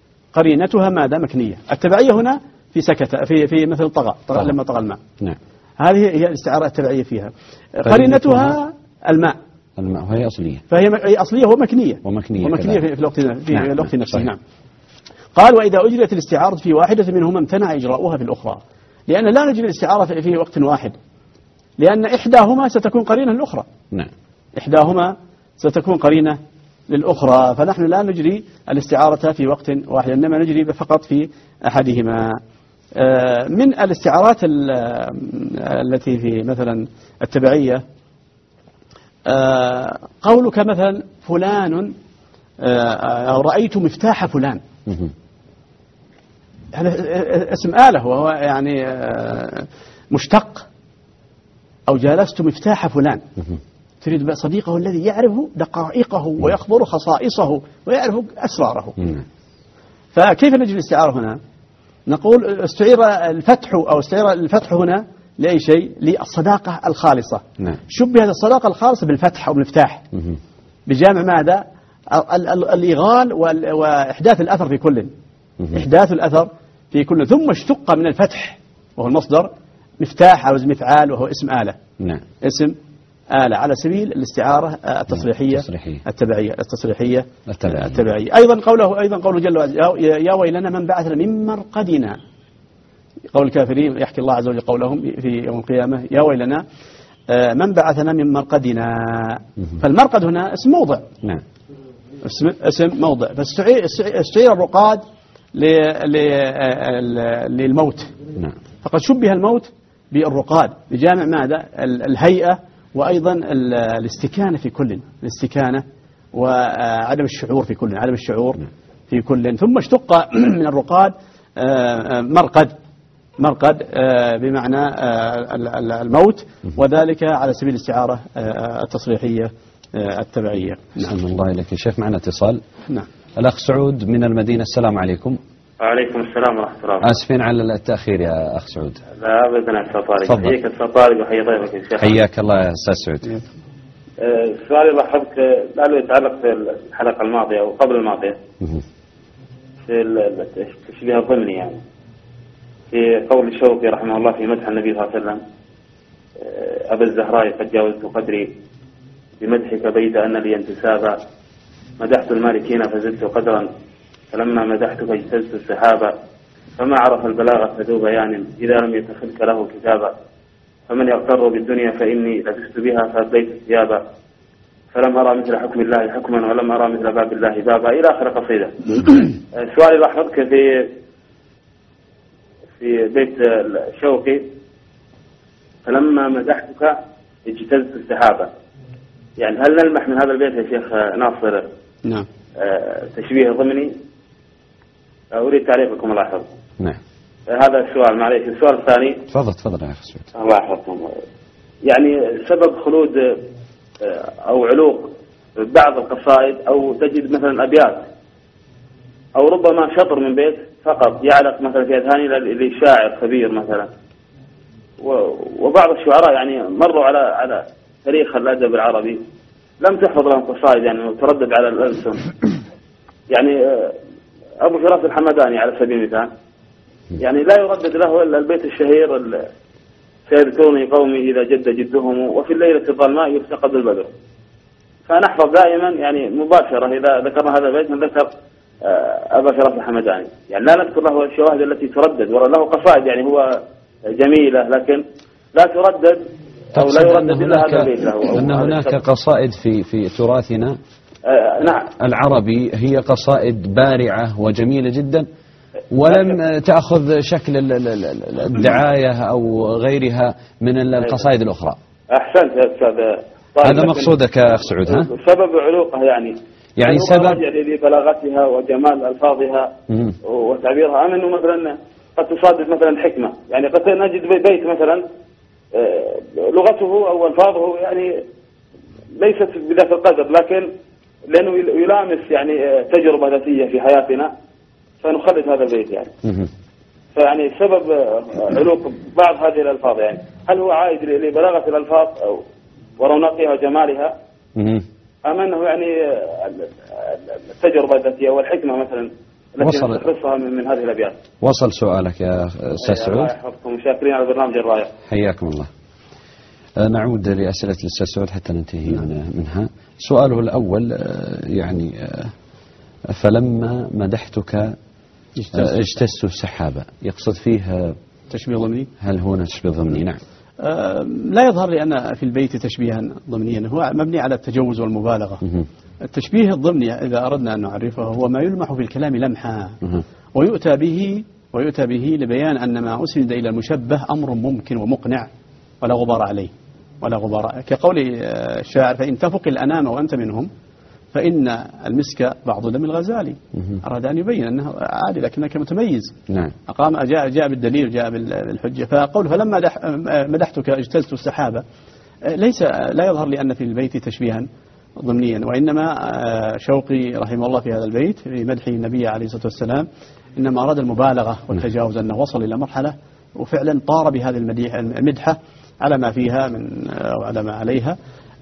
قرينتها ماذا؟ مكنية. التبعية هنا في سكت في في مثل طغى طغى لما طغى الماء نعم. هذه هي الاستعارة التبعية فيها. قرينتها الماء الماء وهي أصلية، فهي أصلية ومكنية ومكنية, ومكنية في الوقت في نعم. الوقت نفسه. نعم. قال وإذا أجريت الاستعارة في واحدة منهما امتنع إجراؤها في الأخرى، لأن لا نجري الاستعارة في وقت واحد، لأن إحداهما ستكون قرينة للأخرى. نعم. إحداهما ستكون قرينة للأخرى، فنحن لا نجري الاستعارة في وقت واحد، إنما نجري فقط في أحدهما. من الاستعارات التي في مثلا التبعية قولك مثلا فلان أو رأيت مفتاح فلان، هذا اسم آلة وهو يعني مشتق. أو جالست مفتاح فلان، تريد صديقه الذي يعرف دقائقه ويخبر خصائصه ويعرف أسراره. فكيف نجري الاستعارة هنا؟ نقول استعير الفتح أو استعير الفتح هنا لأي شيء؟ للصداقة الخالصة. شبه هذه الصداقة الخالصة بالفتح أو المفتاح، بجامع ماذا؟ الإغال وإحداث الأثر في كل، إحداث الأثر في كل. ثم اشتق من الفتح وهو المصدر مفتاح أو مفعال وهو اسم آلة. نعم. اسم آلة على سبيل الاستعارة التصريحية التبعية التصريحية التبعية. التبعية. أيضا قوله أيضا قوله جل وعلا يا ويلنا من بعثنا من مرقدنا. قول الكافرين يحكي الله عز وجل قولهم في يوم القيامة يا ويلنا من بعثنا من مرقدنا. فالمرقد هنا اسم موضع. نعم. اسم اسم موضع. فاستعير الرقاد للموت. نعم. فقد شبه الموت بالرقاد بجامع ماذا؟ الهيئة وأيضا الاستكانة في كل، الاستكانة وعدم الشعور في كل، عدم الشعور في كل. ثم اشتق من الرقاد مرقد، مرقد بمعنى الموت، وذلك على سبيل الاستعارة التصريحية التبعية. نعم. الله إليك يا شيخ. معنا اتصال. نعم. الأخ سعود من المدينة. السلام عليكم. وعليكم السلام ورحمة الله. آسفين على التأخير يا أخ سعود. لا أبدا أستاذ طارق. حياك أستاذ طارق وحيا ضيفك يا شيخ. حياك الله يا أستاذ سعود. سؤالي الله يحفظك لعله يتعلق في الحلقة الماضية أو قبل الماضية في التشبيه الضمني، يعني في قول الشوقي رحمه الله في مدح النبي صلى الله عليه وسلم أبا الزهراء قد جاوزت قدري بمدحك بيد أن لي انتسابا مدحت المالكين فزدت قدرا فلما مدحتك اجتزت السحابة فما عرف البلاغة ذو بيان إذا لم يتخلك له كتابا فمن يغتر بالدنيا فإني لبست بها فأبديت ثيابا فلم أرى مثل حكم الله حكما ولم أرى مثل باب الله بابا إلى آخر قصيدة. سؤالي لاحظتك في في بيت الشوقي فلما مدحتك اجتزت السحابة، يعني هل نلمح من هذا البيت يا شيخ ناصر نعم تشبيه ضمني؟ أريد تعليقكم الله يحفظكم. نعم. هذا السؤال. معليش. السؤال الثاني. تفضل تفضل يا أخي سعود. الله يحفظكم. يعني سبب خلود أو علوق بعض القصائد أو تجد مثلا أبيات أو ربما شطر من بيت فقط يعلق مثلا في أذهاني لشاعر كبير مثلا، وبعض الشعراء يعني مروا على على تاريخ الأدب العربي لم تحفظ لهم قصائد يعني تردد على الألسن. يعني أبو فراس الحمداني على سبيل المثال يعني لا يردد له إلا البيت الشهير سيذكرني قومي إذا جد جدهم وفي الليلة الظلماء يفتقد البدر. فنحفظ دائما يعني مباشرة إذا ذكرنا هذا البيت نذكر أبا فراس الحمداني، يعني لا نذكر له الشواهد التي تردد، وله قصائد يعني هو جميلة لكن لا تردد أو لا يردد إلا هذا البيت له. أن هناك قصائد في في تراثنا آه نعم العربي هي قصائد بارعة وجميلة جدا ولم تأخذ شكل الدعاية أو غيرها من القصائد الأخرى. أحسنت يا أستاذ. هذا مقصودك يا أخ سعود. ها؟ سبب علوقها يعني يعني سبب لبلاغتها وجمال ألفاظها وتعبيرها، أم أنه مثلا قد تصادف مثلا حكمة، يعني قد نجد بيت مثلا لغته أو ألفاظه يعني ليست بذاك القدر، لكن لأنه يلامس يعني تجربة ذاتية في حياتنا فنخلد هذا البيت يعني. فيعني سبب علوق بعض هذه الألفاظ يعني هل هو عائد لبلاغة الألفاظ أو ورونقها وجمالها، أم أنه يعني التجربة الذاتية والحكمة مثلا التي نستخلصها من, من هذه الأبيات؟ وصل سؤالك يا أستاذ سعود. الله يحفظكم. شاكرين على برنامج الراية. حياكم الله. نعود لأسئلة الأستاذ سعود حتى ننتهي من منها. سؤاله الأول يعني فلما مدحتك اجتزت السحابة، يقصد فيه تشبيه ضمني؟ هل هو تشبيه ضمني؟ نعم. أه لا يظهر لي أن في البيت تشبيها ضمنيا، هو مبني على التجوز والمبالغة. مه. التشبيه الضمني إذا أردنا أن نعرفه هو ما يلمح في الكلام لمحا ويؤتى به ويؤتى به لبيان أن ما أسند إلى المشبه أمر ممكن ومقنع ولا غبار عليه ولا غبار، كقول الشاعر فإن تفق الأنام وأنت منهم فإن المسك بعض دم الغزالي. أراد أن يبين أنه عادي لكنك متميز. نعم. أقام جاء جاء بالدليل وجاء بالحجة. فقول فلما مدحتك اجتزت السحابة ليس لا يظهر لي أن في البيت تشبيها ضمنيا، وإنما شوقي رحمه الله في هذا البيت في مدح النبي عليه الصلاة والسلام إنما أراد المبالغة والتجاوز، أنه وصل إلى مرحلة وفعلا طار بهذه المدحة على ما فيها من أو على ما عليها،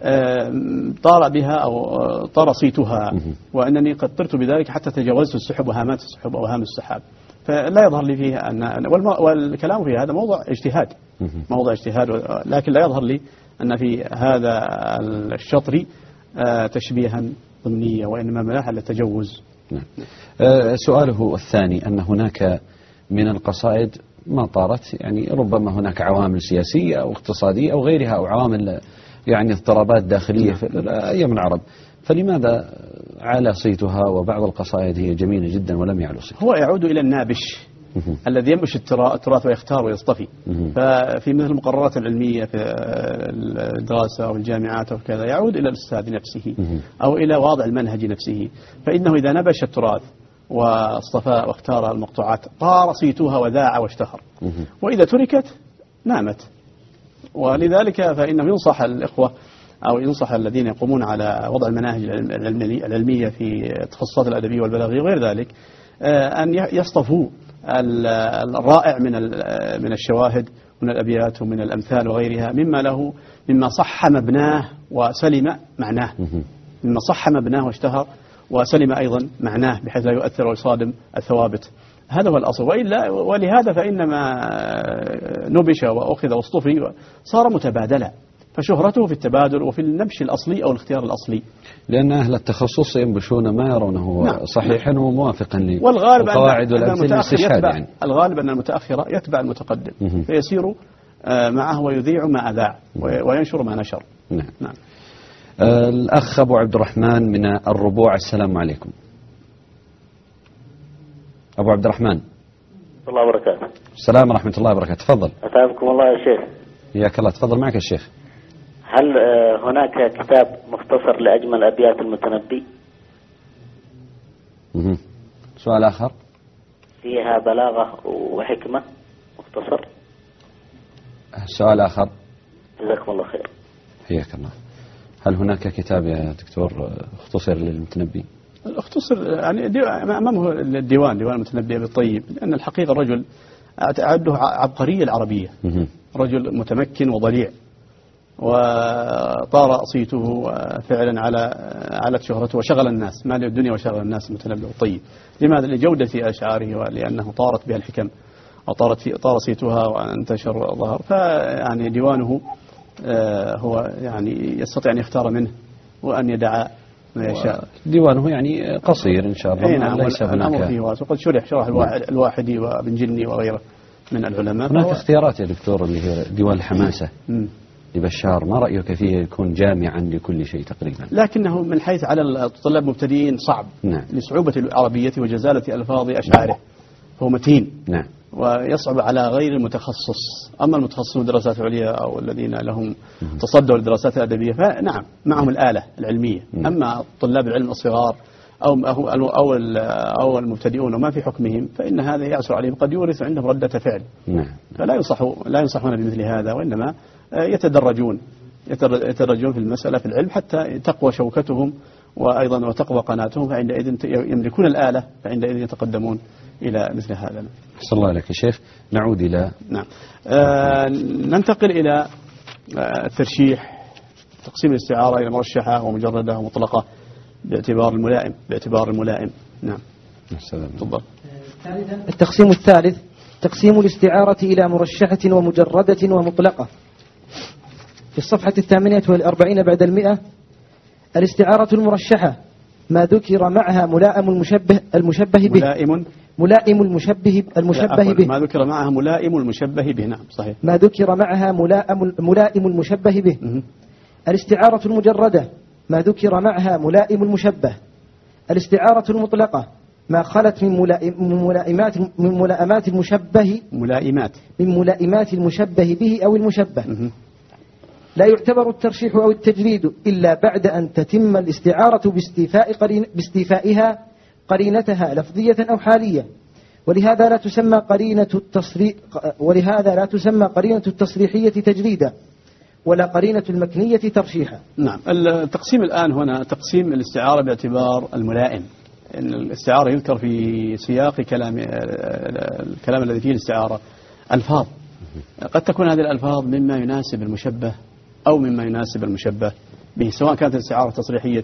طار بها أو طار صيتها، وأنني قد طرت بذلك حتى تجاوزت السحب وهامات السحب أو هام السحاب. فلا يظهر لي فيه أن والكلام في هذا موضوع اجتهاد موضوع اجتهاد لكن لا يظهر لي أن في هذا الشطر تشبيها ضمنيا، وإنما ملاحة للتجوز. نعم. سؤاله الثاني أن هناك من القصائد ما طارت، يعني ربما هناك عوامل سياسية أو اقتصادية أو غيرها أو عوامل يعني اضطرابات داخلية في أيام العرب، فلماذا على صيتها وبعض القصائد هي جميلة جدا ولم يعلو صيتها؟ هو يعود إلى النابش الذي ينبش التراث ويختار ويصطفي. ففي مثل المقررات العلمية في الدراسة أو الجامعات أو كذا يعود إلى الأستاذ نفسه أو إلى واضع المنهج نفسه، فإنه إذا نبش التراث واصطفى واختار المقطوعات طار صيتها وذاع واشتهر، وإذا تركت نامت. ولذلك فإنه ينصح الإخوة أو ينصح الذين يقومون على وضع المناهج العلمية في التخصصات الأدبية والبلاغية وغير ذلك أن يصطفوا الرائع من من الشواهد ومن الأبيات ومن الأمثال وغيرها مما له مما صح مبناه وسلم معناه، مما صح مبناه واشتهر وسلم أيضا معناه بحيث لا يؤثر ويصادم الثوابت. هذا هو الأصل. وإلا ولهذا فإنما نبش وأخذ واصطفي صار متبادلا، فشهرته في التبادل وفي النبش الأصلي أو الاختيار الأصلي، لأن أهل التخصص ينبشون ما يرونه نعم. صحيحا نعم. وموافقا للقواعد والأمثلة. يعني الغالب أن المتأخر يتبع المتقدم مه. فيسير معه ويذيع ما أذاع وينشر ما نشر. نعم. نعم. آه الأخ أبو عبد الرحمن من الربوع، السلام عليكم. أبو عبد الرحمن. الله وبركاته. السلام ورحمة الله وبركاته. تفضل. أتعبكم الله يا شيخ. حياك الله. تفضل معك الشيخ. هل هناك كتاب مختصر لأجمل أبيات المتنبي؟ مه. سؤال آخر. فيها بلاغة وحكمة مختصر. سؤال آخر. جزاكم الله خير. حياك الله. هل هناك كتاب يا دكتور اختصر للمتنبي؟ اختصر يعني أمامه الديوان ديوان المتنبي بالطيب، لأن الحقيقة الرجل أعده عبقرية العربية، رجل متمكن وضليع، وطار صيته فعلا على علت شهرته وشغل الناس مال الدنيا وشغل الناس المتنبي الطيب. لماذا؟ لجودة أشعاره ولأنه طارت بها الحكم وطارت في طار صيتها وانتشر ظهر. فيعني ديوانه هو يعني يستطيع أن يختار منه وأن يدعى ما يشاء. ديوانه يعني قصير إن شاء الله. نعم. ليس هناك وقد شرح شرح الواحدي وابن جني وغيره من العلماء. هناك اختيارات يا دكتور اللي هي ديوان الحماسة لبشار، ما رأيك فيه؟ يكون جامعا لكل شيء تقريبا، لكنه من حيث على الطلاب المبتدئين صعب. نعم. لصعوبة العربية وجزالة ألفاظ أشعاره، هو متين. نعم. ويصعب على غير المتخصص. أما المتخصصون دراسات عليا أو الذين لهم تصدوا للدراسات الأدبية فنعم معهم الآلة العلمية. أما طلاب العلم الصغار أو أو أو المبتدئون وما في حكمهم فإن هذا يعسر عليهم، قد يورث عندهم ردة فعل. نعم. فلا ينصحوا لا ينصحون بمثل هذا، وإنما يتدرجون يتدرجون في المسألة في العلم حتى تقوى شوكتهم وأيضا وتقوى قناتهم، فعندئذ يملكون الآلة، فعندئذ يتقدمون إلى مثل هذا. أحسن الله عليك يا شيخ. نعود إلى نعم آه ننتقل إلى آه الترشيح، تقسيم الاستعارة إلى مرشحة ومجردة ومطلقة باعتبار الملائم باعتبار الملائم. نعم. تفضل. التقسيم الثالث تقسيم الاستعارة إلى مرشحة ومجردة ومطلقة. في الصفحة الثامنة والأربعين بعد المئة: الاستعارة المرشحة ما ذكر معها ملائم المشبه المشبه به ملائم ملائم المشبه المشبه به ما ذكر معها ملائم المشبه به. نعم صحيح. ما ذكر معها ملائم ملائم المشبه به. م- الاستعارة المجردة ما ذكر معها ملائم المشبه. الاستعارة المطلقة ما خلت من ملائم من ملائمات من ملائمات المشبه ملائمات من ملائمات المشبه به أو المشبه. م- لا يعتبر الترشيح أو التجريد إلا بعد أن تتم الاستعارة باستيفاء قرين باستيفائها قرينتها لفظية أو حالية، ولهذا لا تسمى قرينة التصريح ولهذا لا تسمى قرينة التصريحية تجريدا ولا قرينة المكنية ترشيحا. نعم. التقسيم الآن هنا تقسيم الاستعارة باعتبار الملائم. إن الاستعارة يذكر في سياق كلام الكلام الذي فيه الاستعارة ألفاظ، قد تكون هذه الألفاظ مما يناسب المشبه أو مما يناسب المشبه به، سواء كانت الاستعارة تصريحية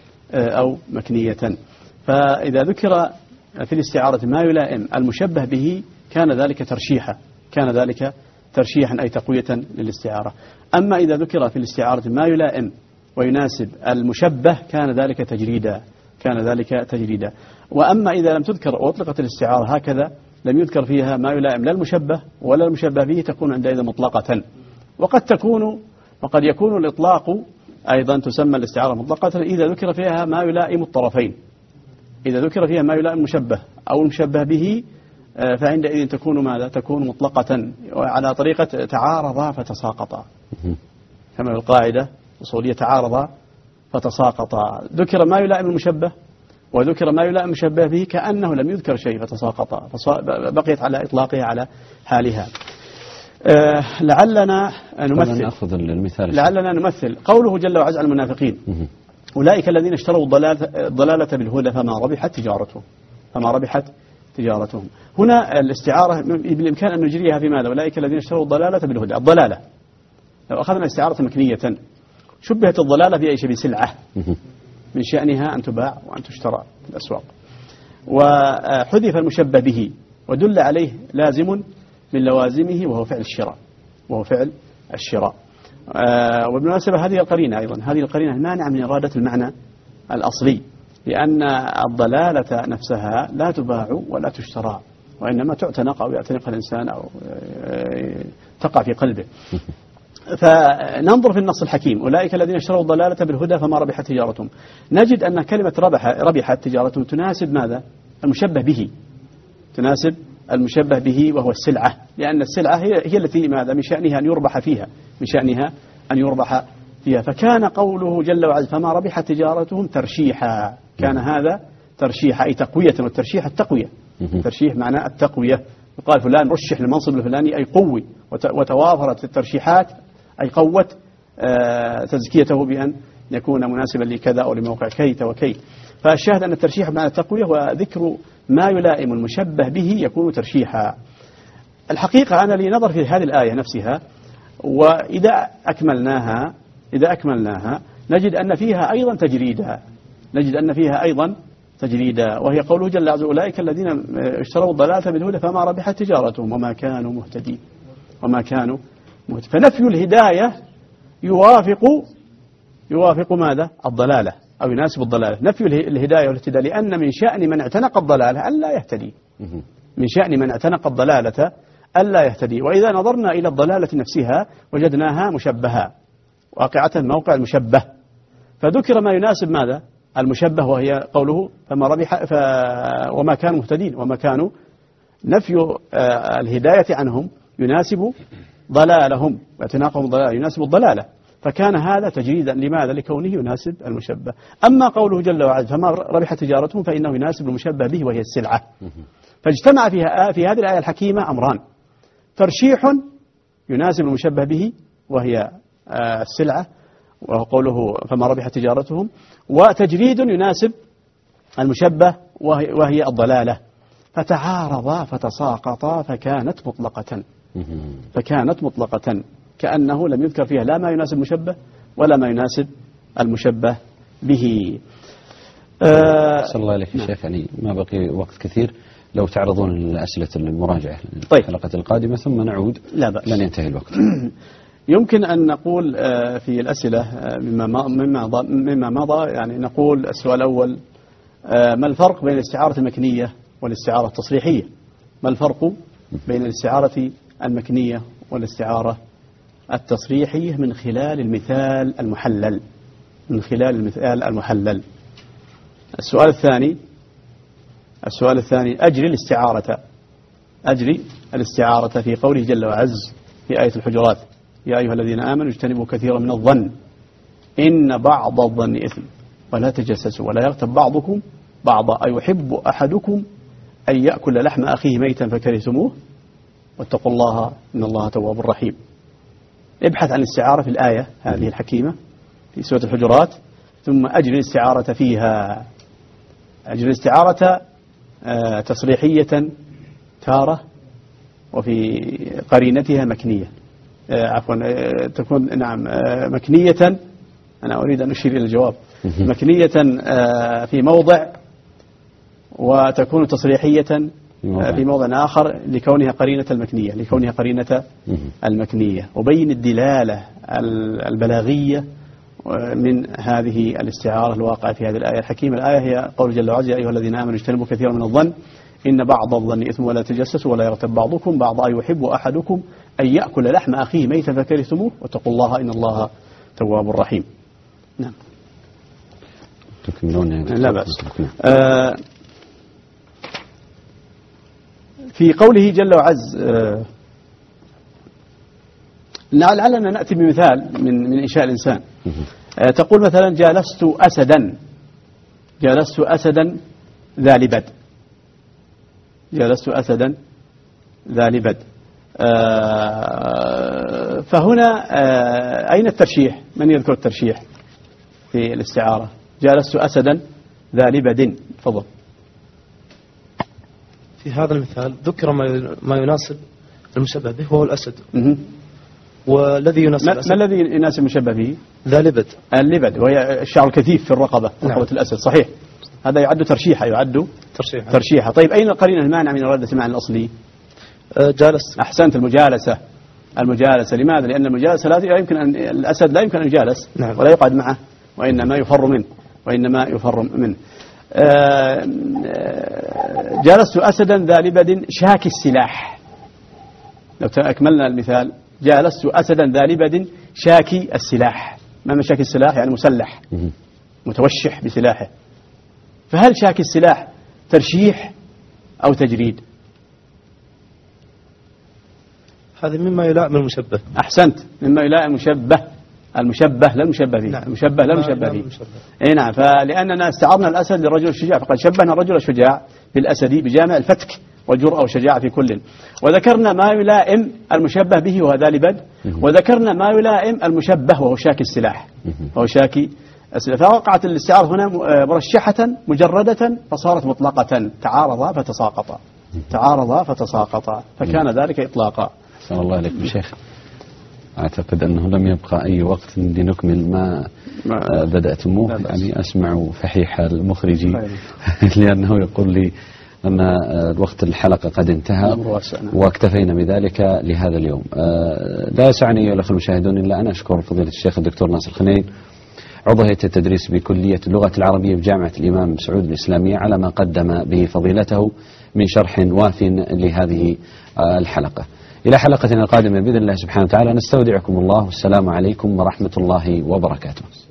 أو مكنية. فإذا ذكر في الاستعارة ما يلائم المشبه به كان ذلك ترشيحا كان ذلك ترشيحا أي تقوية للاستعارة. أما إذا ذكر في الاستعارة ما يلائم ويناسب المشبه كان ذلك تجريدا كان ذلك تجريدا. وأما إذا لم تذكر وأطلقت الاستعارة هكذا لم يذكر فيها ما يلائم لا المشبه ولا المشبه به تكون عندئذ مطلقة. وقد تكون وقد يكون الإطلاق أيضا تسمى الاستعارة مطلقة إذا ذكر فيها ما يلائم الطرفين. إذا ذكر فيها ما يلائم المشبه أو المشبه به فعندئذ تكون ماذا؟ تكون مطلقة على طريقة تعارضا فتساقطا، كما القاعدة أصولية تعارضا فتساقطا. ذكر ما يلائم المشبه وذكر ما يلائم المشبه به كأنه لم يذكر شيء فتساقطا، بقيت على إطلاقها على حالها. أه لعلنا نمثل نأخذ المثال لعلنا نمثل قوله جل وعز على المنافقين: أولئك الذين اشتروا الضلالة, الضلالة بالهدى فما ربحت تجارتهم فما ربحت تجارتهم. هنا الاستعارة بالإمكان أن نجريها في ماذا؟ أولئك الذين اشتروا الضلالة بالهدى. الضلالة لو أخذنا استعارة مكنية شبهت الضلالة بأي شيء؟ بسلعة من شأنها أن تباع وأن تشترى في الأسواق، وحذف المشبه به ودل عليه لازم من لوازمه وهو فعل الشراء وهو فعل الشراء. آه وبالمناسبة هذه القرينة أيضا هذه القرينة مانعة من إرادة المعنى الأصلي، لأن الضلالة نفسها لا تباع ولا تشترى وإنما تعتنق أو يعتنق الإنسان أو تقع في قلبه. فننظر في النص الحكيم: أولئك الذين اشتروا الضلالة بالهدى فما ربحت تجارتهم. نجد أن كلمة ربح ربحت تجارتهم تناسب ماذا؟ المشبه به تناسب المشبه به وهو السلعة، لأن السلعة هي, هي التي ماذا؟ من شأنها أن يربح فيها من شأنها أن يربح فيها. فكان قوله جل وعلا فما ربحت تجارتهم ترشيحا، كان هذا ترشيحا أي تقوية، والترشيح التقوية. ترشيح معناه التقوية، يقال فلان رشح للمنصب الفلاني أي قوي، وتوافرت الترشيحات أي قوت تزكيته بأن يكون مناسبا لكذا أو لموقع كيت وكي. فالشاهد أن الترشيح معنى التقوية، وذكر ما يلائم المشبه به يكون ترشيحا. الحقيقة أنا لي نظر في هذه الآية نفسها، وإذا أكملناها إذا أكملناها نجد أن فيها أيضا تجريدا نجد أن فيها أيضا تجريدا وهي قوله جل وعلا: أولئك الذين اشتروا الضلالة بالهدى فما ربحت تجارتهم وما كانوا مهتدين وما كانوا مهتدين. فنفي الهداية يوافق يوافق ماذا؟ الضلالة أو يناسب الضلالة. نفي الهداية والاهتداء، لأن من شأن من اعتنق الضلالة ألا يهتدي من شأن من اعتنق الضلالة ألا يهتدي. وإذا نظرنا إلى الضلالة نفسها وجدناها مشبهة واقعة موقع المشبه، فذكر ما يناسب ماذا؟ المشبه، وهي قوله فما ربح ف... وما كانوا مهتدين وما كانوا. نفي الهداية عنهم يناسب ضلالهم واعتناقهم ضلالة يناسب الضلالة، فكان هذا تجريدا. لماذا؟ لكونه يناسب المشبه. أما قوله جل وعلا فما ربحت تجارتهم فإنه يناسب المشبه به وهي السلعة. فاجتمع فيها في هذه الآية الحكيمة أمران: ترشيح يناسب المشبه به وهي السلعة وقوله فما ربحت تجارتهم، وتجريد يناسب المشبه وهي الضلالة. فتعارضا فتساقطا فكانت مطلقة فكانت مطلقة كأنه لم يذكر فيها لا ما يناسب المشبه ولا ما يناسب المشبه به. أسأل الله عليك يا شيخ، يعني ما بقي وقت كثير، لو تعرضون الأسئلة المراجعة طيب. الحلقة القادمة ثم نعود لا بأس. لن ينتهي الوقت. يمكن أن نقول في الأسئلة مما مما مما مضى، يعني نقول السؤال الأول: ما الفرق بين الاستعارة المكنية والاستعارة التصريحية؟ ما الفرق بين الاستعارة المكنية والاستعارة التصريحية من خلال المثال المحلل من خلال المثال المحلل السؤال الثاني السؤال الثاني أجري الاستعارة أجري الاستعارة في قوله جل وعز في آية الحجرات: يا أيها الذين آمنوا اجتنبوا كثيرا من الظن إن بعض الظن إثم ولا تجسسوا ولا يغتب بعضكم بعضا أيحب أحدكم أن يأكل لحم أخيه ميتا فكرهتموه واتقوا الله إن الله تواب رحيم. ابحث عن الاستعارة في الآية هذه الحكيمة في سورة الحجرات، ثم أجري الاستعارة فيها. أجري الاستعارة آه تصريحية تارة وفي قرينتها مكنية، آه عفوا آه تكون نعم آه مكنية. أنا أريد أن أشير إلى الجواب. مكنية آه في موضع، وتكون تصريحية في موضع آخر لكونها قرينة المكنية لكونها قرينة المكنية وبين الدلالة البلاغية من هذه الاستعارة الواقعة في هذه الآية الحكيمة. الآية هي قول جل وعلا: يا أيها الذين آمنوا اجتنبوا كثيرا من الظن إن بعض الظن إثم ولا تجسسوا ولا يغتب بعضكم بعضا يحب أحدكم أن يأكل لحم أخيه ميتا فكرهتموه واتقوا الله إن الله تواب رحيم. نعم. تكملون؟ لا بأس. آه في قوله جل وعز آه لعلنا نأتي بمثال من من إنشاء الإنسان. آه تقول مثلا: جالست أسدا جالست أسدا ذا لبد جالست أسدا ذا لبد. آه فهنا آه أين الترشيح؟ من يذكر الترشيح في الاستعارة؟ جالست أسدا ذا لبد. تفضل. في هذا المثال ذكر ما يناسب المشبه به وهو الأسد. م- والذي يناسب ما, ما الذي يناسب المشبه به؟ ذا لبد. اللبد وهي الشعر الكثيف في الرقبة، رقبة نعم. الأسد. صحيح، هذا يعد ترشيحة يعد ترشيحة. ترشيحة. طيب أين القرينة المانع من إرادة المعنى الأصلي؟ أه جالس. أحسنت، المجالسة. المجالسة لماذا؟ لأن المجالسة لا يمكن أن الأسد لا يمكن أن يجالس نعم. ولا يقعد معه، وإنما يفر منه وإنما يفر منه. جالست أسدا ذا لبد شاكي السلاح. لو أكملنا المثال: جالست أسدا ذا لبد شاكي السلاح. ما مشاكي السلاح؟ يعني مسلح متوشح بسلاحه. فهل شاكي السلاح ترشيح أو تجريد؟ هذا مما يلائم المشبه. أحسنت، مما يلائم المشبه المشبه لا المشبه فيه. نعم. المشبه لا المشبه فيه. اي نعم. فلأننا استعرنا الأسد للرجل الشجاع، فقد شبهنا الرجل الشجاع بالأسد بجامع الفتك والجرأة والشجاعة في كل، وذكرنا ما يلائم المشبه به وهو ذا لبد، وذكرنا ما يلائم المشبه وهو شاكي السلاح وهو شاكي السلاح. فوقعت الاستعارة هنا مرشحة مجردة فصارت مطلقة، تعارضا فتساقطا تعارضا فتساقطا فكان ذلك إطلاقا. أحسن الله عليكم شيخ. أعتقد أنه لم يبقى أي وقت لنكمل ما, ما بدأتموه. يعني أسمع فحيح المخرجي لأنه يقول لي أن الوقت الحلقة قد انتهى واكتفينا بذلك لهذا اليوم. لا يسعني أيها الأخوة المشاهدون إلا أن أشكر فضيلة الشيخ الدكتور ناصر الخنين عضو هيئة التدريس بكلية اللغة العربية بجامعة الإمام سعود الإسلامية على ما قدم به فضيلته من شرح واف لهذه الحلقة. إلى حلقتنا القادمة بإذن الله سبحانه وتعالى نستودعكم الله والسلام عليكم ورحمة الله وبركاته.